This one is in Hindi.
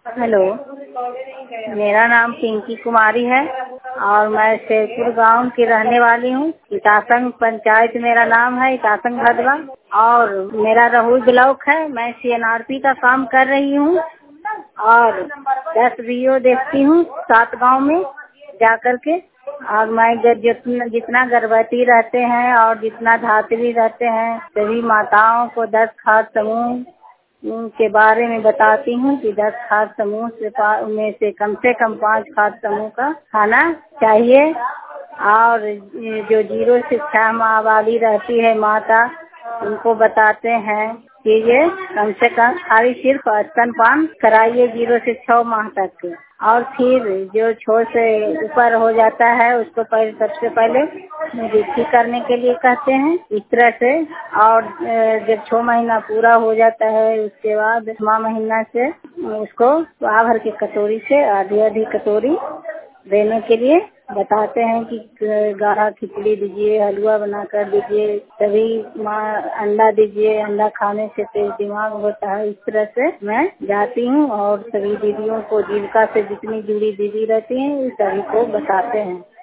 हेलो, मेरा नाम पिंकी कुमारी है और मैं शेरपुर गांव की रहने वाली हूँ। इटासंग पंचायत मेरा नाम है, इटासंग भदवा, और मेरा रहुल ब्लॉक है। मैं CNRP का काम कर रही हूँ और 10 वीडियो देखती हूँ 7 गांव में जा कर के। और मैं जितना गर्भवती रहते हैं और जितना धात्री रहते हैं सभी माताओं को 10 खाद समूह के बारे में बताती हूँ कि 10 खाद समूह में से कम 5 खाद समूह का खाना चाहिए। और जो जीरो शिक्षा माँ वाली रहती है माता, उनको बताते हैं कि ये कम से कम खाली सिर्फ स्तनपान कराइए 0 से 6 माह तक। और फिर जो 6 से ऊपर हो जाता है उसको सबसे पहले नियुक्ति करने के लिए कहते हैं, इस तरह से। और जब 6 महीना पूरा हो जाता है उसके बाद 10वां महीना से उसको पाव भर के कटोरी से आधी कटोरी देने के लिए बताते हैं कि गाढ़ा खिचड़ी दीजिए, हलवा बनाकर दीजिए, तभी माँ अंडा दीजिए, अंडा खाने से तेज दिमाग होता है। इस तरह से मैं जाती हूँ और सभी दीदियों को जीविका से जितनी जुड़ी दीदी रहती हैं सभी को बताते हैं।